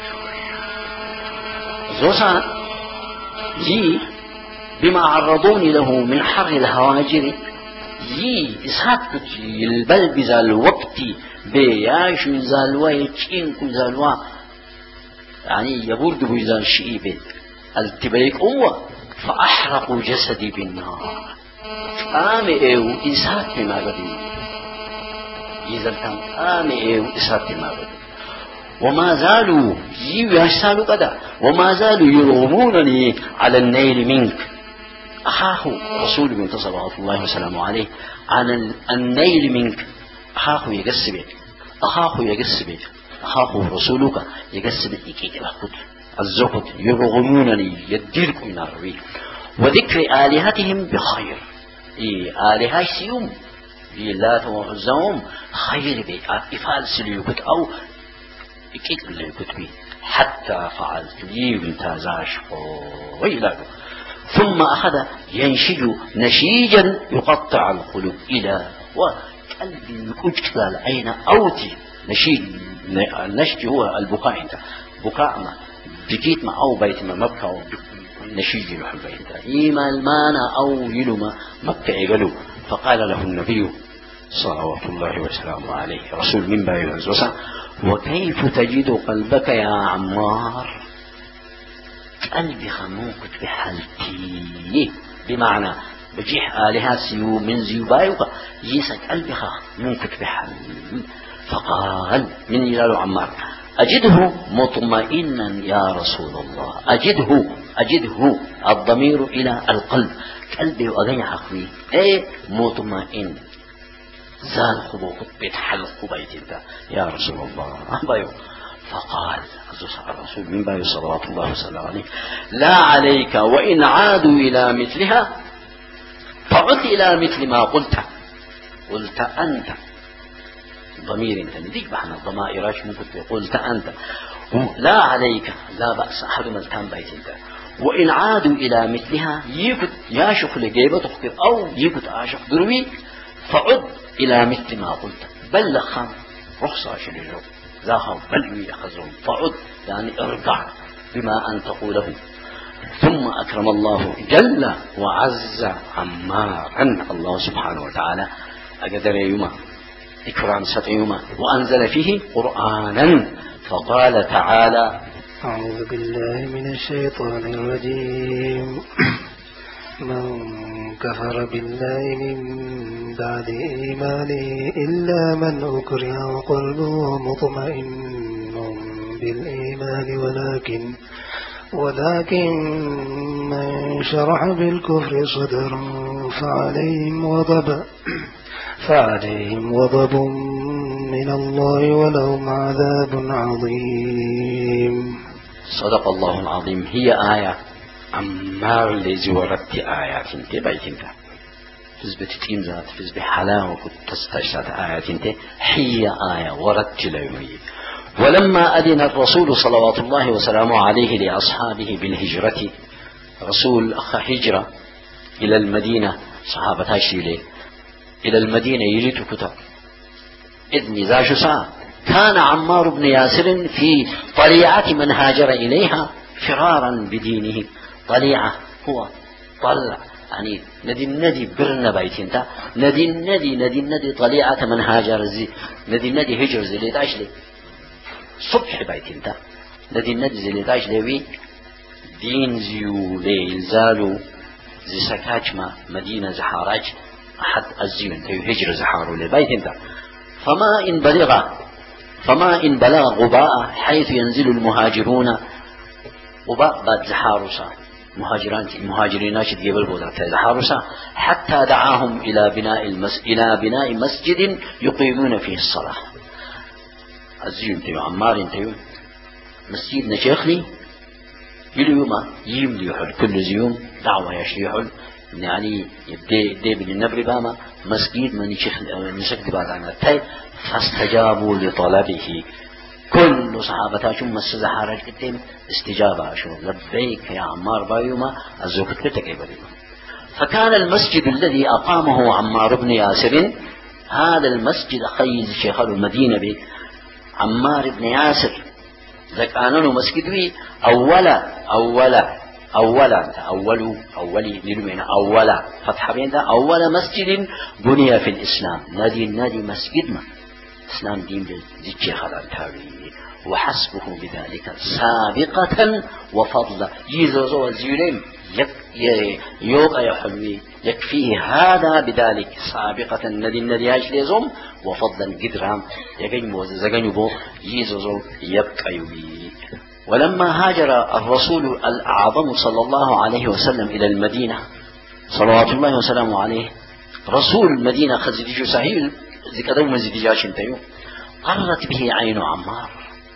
زوسا جي بما عرضوني له من حر الهواجر يي إسحاق البلب زال وقت بياش زالوا يتشين زالوا يعني يبرد بيزال شيء بيت التبيك أمه فأحرقوا جسدي بالنار آمي إيو إسحاق ما قدي يزلتان آمي إيو إسحاق ما قدي وما زالوا يسالوا قدا وما زالوا يرغمونني على النيل منك. أخاه رسول من صلى الله وسلامه عليه عن النيل منك أخاه يقسبك أخاه يقسبك أخاه رسولك يقسبك إكيد الأخذ الزهد يرغمونني يديركم من الربيع وذكر آلهتهم بخير إيه آلهة سيوم لا توزعهم خير بي إفعال سليوكت أو إكيد سليوكت بي حتى فعلت لي وانتازاش ويلاده. ثم أخذ ينشج نشيجا يقطع القلوب إلى وقلب أجكال أين أوتي نشيج النشج هو البكاء انت بكاء ما بكيت ما أو بيت ما مبكى نشيج يحب انت إيما المانا أو يلما مبكى يقلو. فقال له النبي صلوات الله وسلامه عليه رسول من بايو وكيف تجد قلبك يا عمار قلبي خموكت بحالتي بمعنى بجيح آلهات سيو من زيو بايوكا يسك قلبي خموكت بحالتي. فقال من يلال عمار أجده مطمئنا يا رسول الله أجده أجده الضمير إلى القلب قلبي وأغني عقلي أي مطمئن زان خبو بيت حلق بيت انت يا رسول الله أبايو. فقال الرسول من بايو صلوات الله وسلم عليه لا عليك وإن عادوا إلى مثلها فعد إلى مثل ما قلت قلت أنت ضمير انت نديك بحنا الضمائر ممكن قلت أنت لا عليك لا بأس أحد ملتان بيت انت وإن عادوا إلى مثلها يكت ياشق لجيبة تخطر أو يكت آشق دروي فعد إلى مثل ما قلت بل خام رخصة شنجو ذاهم بلوي أخذهم فعد يعني ارجع بما أن تقوله. ثم أكرم الله جل وعز عمارا الله سبحانه وتعالى أقدر يوما إكرام ستيوما وأنزل فيه قرآنا فقال تعالى أعوذ بالله من الشيطان الرجيم من كفر بالله من بعد إيمانه إلا من أكره وقلبه مطمئن بالإيمان ولكن ولكن من شرح بالكفر صدرا فعليهم غضب فعليهم غضب من الله ولهم عذاب عظيم. صدق الله العظيم. هي آية عمار اللي زورت آيات انت بيت انت تثبت تيم ذات تثبت حلاوة تستشهد آيات انت هي آية ورت ليومي. ولما أذن الرسول صلوات الله وسلامه عليه لأصحابه بالهجرة رسول أخ هجرة إلى المدينة صحابة شيلي إلى المدينة يجيت كتب إذن ذا شسا كان عمار بن ياسر في طليعة من هاجر إليها فرارا بدينه. طليعة هو طلع يعني ندي الندي برنا بيت انت ندي الندي ندي الندي طليعة من هاجر زي ندي الندي هجر زي ليتاش لي صبح بيت انت ندي الندي زي ليتاش لي دين زيو لي زالو زي سكاجما مدينة زحاراج أحد الزيو انت هجر زحارو لبيت انت. فما إن بلغ فما إن بلغ غباء حيث ينزل المهاجرون غباء بعد زحاروسا مهاجران المهاجرين ناشد قبل بوذات زحاروسا حتى دعاهم إلى بناء المس إلى بناء مسجد يقيمون فيه الصلاة. الزيوم تيو عمار تيو مسجد نشيخلي يليوما يم ليحل كل زيوم دعوة يشيحل يعني يبدي يبدي بالنبر باما مسجد من يشيخ نسك بعد عن التاي فاستجابوا لطلبه كل صحابتهم مسجد حارج كتيم استجابة شو لبيك يا عمار بايوما الزوكت كتكيبري. فكان المسجد الذي أقامه عمار بن ياسر هذا المسجد خيز شيخ المدينة به عمار بن ياسر ذاك أنا مسجد بي أولا أولا أولا أول أولي نلمين أولا فتح بين ذا أول مسجد بني في الإسلام نادي نادي مسجد ما إسلام دين ذكي خلال تاريخ وحسبه بذلك سابقة وفضلا يزوزو الزيولين يك يوقع يا حلوي يكفيه هذا بذلك سابقة النادي النادي ليزم وفضلا قدرام يجن وزجن يبو يزوزو يبقى يوي. ولما هاجر الرسول الأعظم صلى الله عليه وسلم إلى المدينة صلوات الله وسلامه عليه رسول المدينة خزيجو سهيل ذكروا مزيجاش انتيو قرت به عين عمار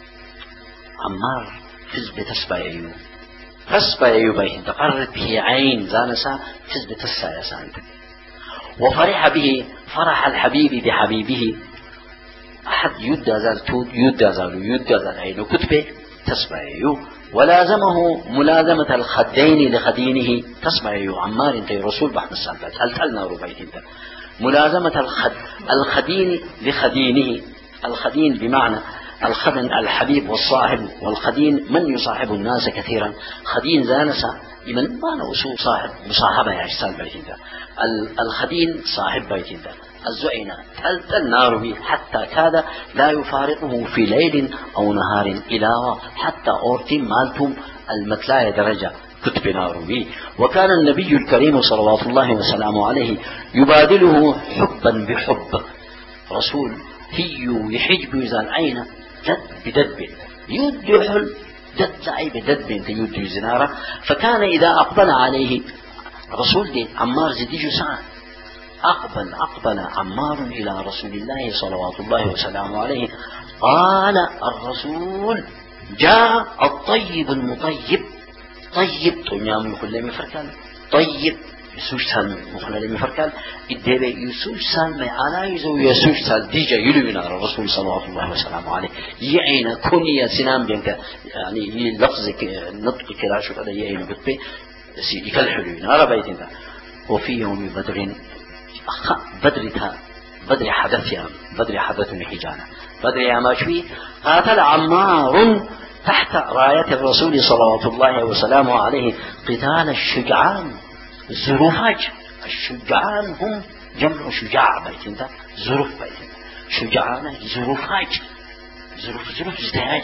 عمار فز بتسبى أيوه فسبى أيوه بيه قرت به عين زانسا فز بتسى يا سانت. وفرح به فرح الحبيب بحبيبه أحد يدى زال تود يدى زال يدى زال عينه كتبه تسمعيه. ولازمه ملازمة الخدين لخدينه تسمعيه عمار انت رسول بحث السالفات هل تلنا ربيت انت ملازمة الخد الخدين لخدينه. الخدين بمعنى الخدن الحبيب والصاحب والخدين من يصاحب الناس كثيرا خدين زانسا لمن ما نوسو صاحب مصاحبة يا أجسال بيت انت الخدين صاحب بيت انت الزعينة تلت النار به حتى كاد لا يفارقه في ليل أو نهار إلى حتى أورتم مالتم المتلاية درجة كتب نار به. وكان النبي الكريم صلوات الله وسلامه عليه يبادله حبا بحب رسول هي يحج بيزان عين جد بدد يد يحل جد زعي بدد بنت يد زنارة. فكان إذا أقبل عليه رسول دي عمار زديج ساعة أقبل أقبل عمار إلى رسول الله صلوات الله وسلامه عليه. قال الرسول: جاء الطيب المطيب. طيب تنيام مخلة مفركال طيب يسوش سال مخلة مفركال إدبي يسوش سال ما على يزو يسوش سال ديجا يلوينا الرسول صلوات الله وسلامه عليه. يعين كونية سنام بينك يعني لفظك نطق كلا شو هذا يعين بتبي سيدي كالحلوين على بيتنا. وفي يوم بدر بدرتها بدر حدث يا بدر حدث حجانا بدر يا ماشوي قاتل عمار تحت راية الرسول صلوات الله وسلامه عليه قتال الشجعان زروفاج. الشجعان هم جمع شجاع بيتنا زروف بيتنا شجعان زروفاج زروف زروف زتاج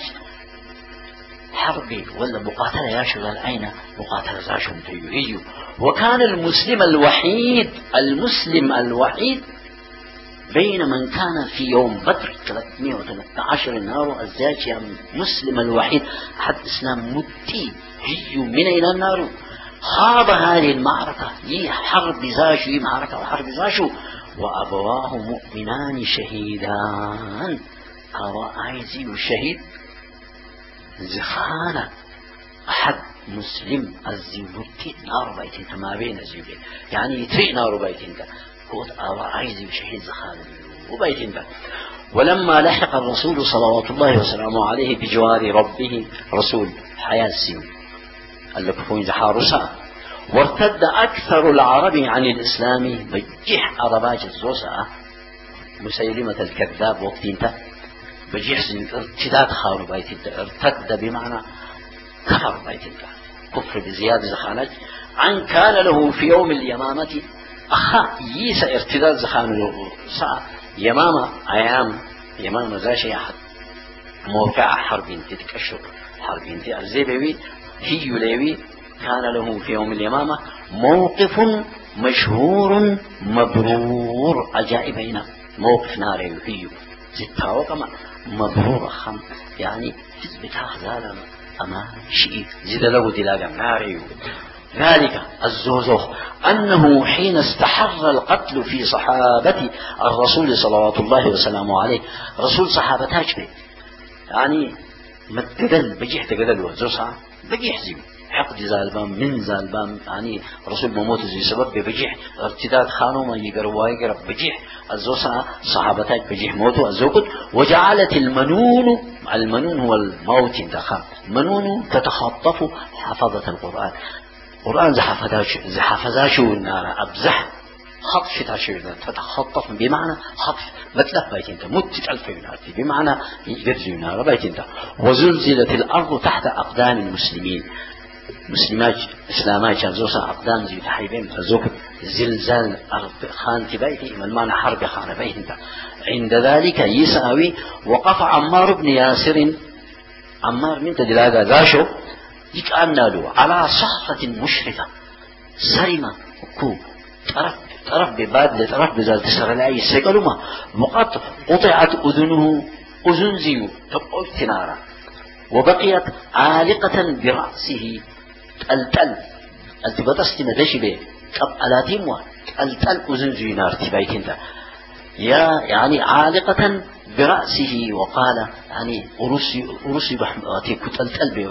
حربي ولا مقاتلة يا شغال أين مقاتلة زاشهم تيجوا. وكان المسلم الوحيد المسلم الوحيد بين من كان في يوم بدر ثلاثمائة وثلاثة عشر النار الزاجية مسلم الوحيد حد إسلام متي هي من إلى النار. خاض هذه المعركة هي حرب زاشو هي معركة وحرب زاشو وأبواه مؤمنان شهيدان. هذا عايزي الشهيد زخانة أحد مسلم الزيوتي نار بيتين ما بين الزيوتين يعني يتري نار بيتين قلت عايزي بشهيد زخانة وبيتين. ولما لحق الرسول صلوات الله وسلامه عليه بجوار ربه رسول حياة السيو اللي زحارسا وارتد أكثر العرب عن الإسلام بجيح عرباج الزوسة مسيلمة الكذاب وقتين بجيح ارتداد خار بيتين ارتد بمعنى كفر بيتين كفر بزيادة زخانة عن كان له في يوم اليمامة أخا ييس ارتداد زخانة ساعة يمامة أيام يمامة زاشي أحد موقع حرب تتكشف حرب تأزيبوي هي يلوي كان له في يوم اليمامة موقف مشهور مبرور عجائبين موقف ناري هي زتها وكما مبرور خم يعني تثبتها خزالة أما شيء زد له دلاغا ناري. ذلك الزوزوخ أنه حين استحر القتل في صحابة الرسول صلوات الله وسلامه عليه رسول صحابتاج بي يعني ما تقدل بجيح تقدل وزوسها بجيح زيو حقد زالبان من زالبان يعني رسول مموت زي سبب بجيح ارتداد خانو ما يقروا يقرب بجيح الزوسها صحابتاج بجيح موتوا الزوقت. وجعلت المنون المنون هو الموت دخل منون تتخطف حفظة القرآن قرآن زحفزاش زحفزاش والنار أبزح خطف تاشيرنا تتخطف بمعنى خطف متلف بيت انت مت ألف ينارتي بمعنى يجري ينار بيت انت. وزلزلت الأرض تحت أقدام المسلمين مسلمات إسلامات جازوسا أقدام زي تحيبين فزوك زلزال أرض خان بيتي من معنى حرب خان بيت انت. عند ذلك يساوي وقف عمار بن ياسر عمار من تدلاغا ذاشو يكأن له على صخرة مشرفة سرمة وكوب طرف طرف بباد لطرف بزال تسرلاي سيقلما وقد قطعت أذنه أذن زيو تبقى تنارا وبقيت عالقة برأسه تلتل التبتستم دشبه ألاتيم تلتل أذن زيو نار تبايتين يا يعني عالقة برأسه. وقال يعني أرسي أرسي بحماتي كتلتل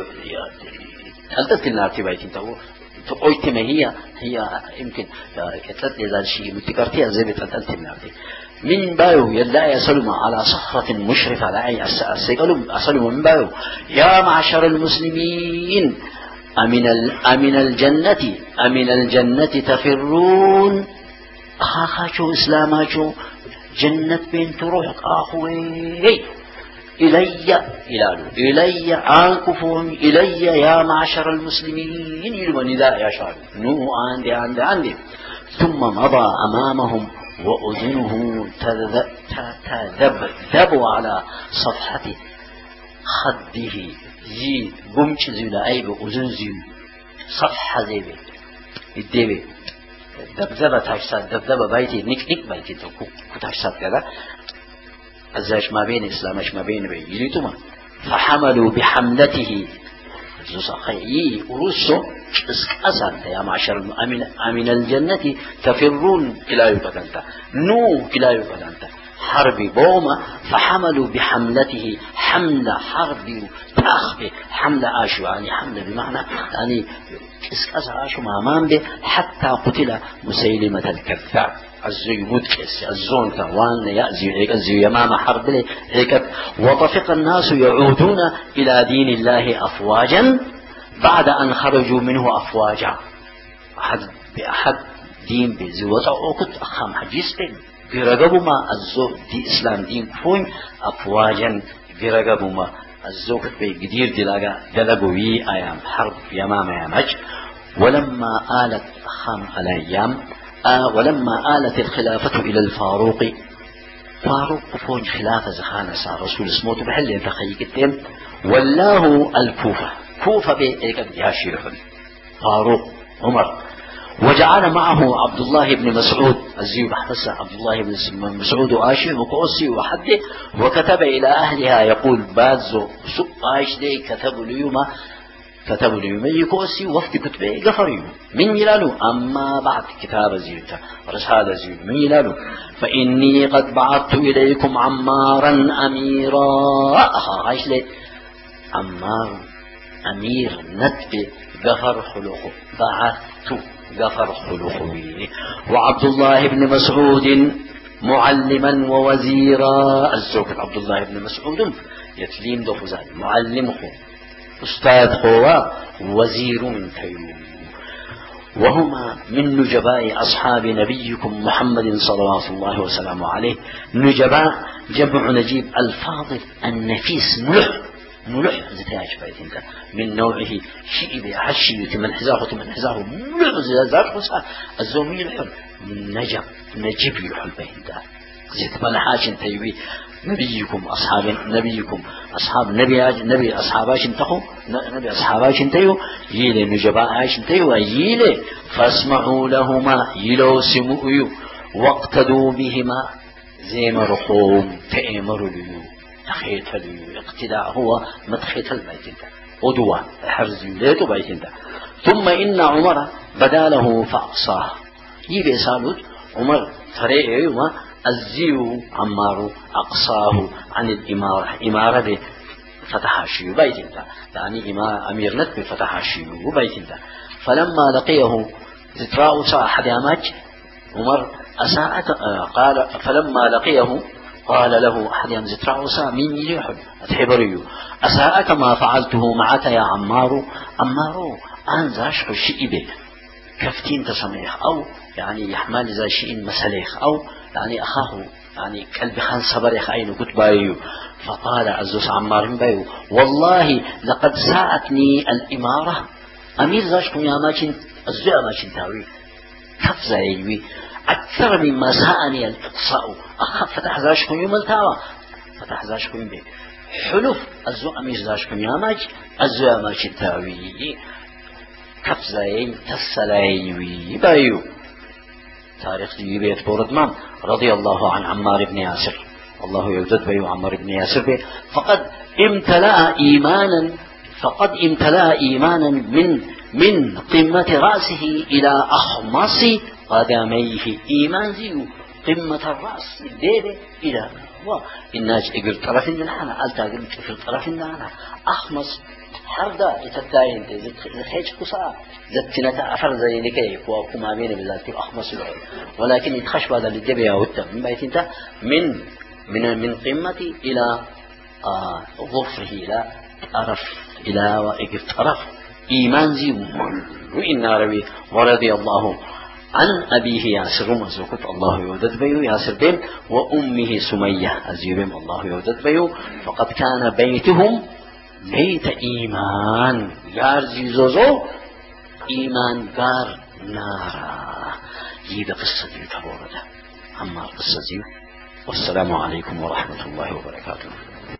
تلتل النار تبايتين تقويت ما هي هي يمكن كتلت لذا الشيء متكرتها زي بتلتلت النار من بايو يلا يسلم على صخرة مشرفة على أي أسلم أسلم من بايو يا معشر المسلمين أمن أمن الجنة أمن الجنة تفرون أخاكو إسلاماكو جنة بنت روح أخوي إلي إلى إلي عنكفهم إلي يا معشر المسلمين يلوى نداء يا شعب نو عندي عندي عندي. ثم مضى أمامهم وأذنه تذبذب على صفحة خده زي بمش زي لأيب أذن زي صفحة زي بي الدبي دبذبة تحساد دبذبة بيتي نك نك بيتي كتحساد كذا الزاش ما بين إسلامش ما بين بي يليتما. فحملوا بحملته زوس أخي ورسو أسأل يا معشر أمين أمين الجنة تفرون كلا يقتلت نو كلا يقتلت حرب بوما فحملوا بحملته حمل حرب تأخذ حمل آشو يعني حمل بمعنى يعني اسكاس آشو مامان به حتى قتل مسيلمة الكذاب الزيبوت كيس الزون توان يأزي هيك الزي يمام حرب له هيك. وطفق الناس يعودون إلى دين الله أفواجا بعد أن خرجوا منه أفواجا. أحد بأحد دين بزوجة أو كنت أخام حجيس بين برغبوا ما الزو دي إسلام دين كون أفواجا برغبوا ما الزو كنت بقدير دلاغا دلقوا وي أيام حرب يمام يامج. ولما آلت خام الأيام آه ولما آلت الخلافة إلى الفاروق فاروق فون خلافة زخانة صار رسول اسمه بحل يتخيكتين والله الكوفة كوفة بإيكا بياشير فاروق عمر. وجعل معه عبد الله بن مسعود الزيو بحث عبد الله بن مسعود وآشي وقوسي وحده وكتب إلى أهلها يقول بازو سب آيش دي كتبوا ليوما كتبوا ليوما يقوسي وفد كتبه قفريو من يلالو. أما بعد كتاب زيوتا رسالة زيو من يلالو فإني قد بعثت إليكم عمارا أميرا آيش دي عمار أمير نتبه غفر خلقه بعثت غفر خلقه. وعبد الله بن مسعود معلما ووزيرا الزوج عبد الله بن مسعود يتليم دفزان معلمه أستاذ هو وزير من تيمم. وهما من نجباء أصحاب نبيكم محمد صلوات الله وسلامه عليه. نجباء جمع نجيب الفاضل النفيس ملح ملح زتاج بايتين من نوعه شيء بحشي يتمن حزاه وتمن حزاه ملح زيادات وسا الزومي الحل من نجم نجيب يحل بايتين ده زيت ملحاش تيبي نبيكم أصحاب نبيكم أصحاب نبي نبي أصحاباش انتخوا نبي أصحاباش انتيو يلي نجباءاش انتيو يلي فاسمعوا لهما يلو سمعوا واقتدوا بهما زي مرخوم تأمروا ليو تخيت ليو اقتداء هو مدخيت البيت أدوى حرز يليتو بيت ثم إن عمر بداله فأقصاه يبي سالوت عمر فريق يوما الزيو عمار أقصاه عن الإمارة إمارة فتح شيو بيت يعني إمارة أمير نتب فتح شيو بيت. فلما لقيه زتراء صاحب يامج عمر أساءت قال فلما لقيه قال له أحد يام زتراء صاحب مين يحب أتحبريو أساءت ما فعلته معك يا عمار عمار أنزاش الشيء به كفتين تسميح أو يعني يحمل ذا شيء مسليخ أو يعني أخاه يعني كلب خان صبريخ أين كنت بايو. فقال عزوس عمار بايو والله لقد ساءتني الإمارة أمير زاشكم يا ماكين الزوء ماكين تاوي كف زايوي أكثر مما ساءني الإقصاء أخف فتح زاشكم يوم التاوى فتح زاشكم بي حلف الزوء أمير زاشكم يا ماك الزوء ماكين تاوي كف زايوي تسلايوي بايو. تاريخ جيبيت بوردمان رضي الله عن عمار بن ياسر الله يوجد به عمار بن ياسر به فقد امتلأ إيمانا فقد امتلأ إيمانا من من قمة رأسه إلى أخمص قدميه إيمان زيو قمة الرأس ديده إلى إناج إقل طرف لنا ألتا قل في طرف لنا أخمص حردا يتداين زخيج قصا زتنا أفر زي لكي وكما بين بذلك أخمص العود ولكن يتخش هذا الجبهة والدم من بيت انت من من من قمة إلى آه ظفره إلى طرف إلى وإقل طرف إيمان زي وإن روي ورضي الله عن أبيه ياسر مزوكت الله يودد بيو ياسر بين وأمه سمية أزيبهم الله يودد بيو فقد كان بيتهم بيت إيمان يارزي زوزو إيمان قار نارا يبقى قصة تبورده أما قصة والسلام عليكم ورحمة الله وبركاته.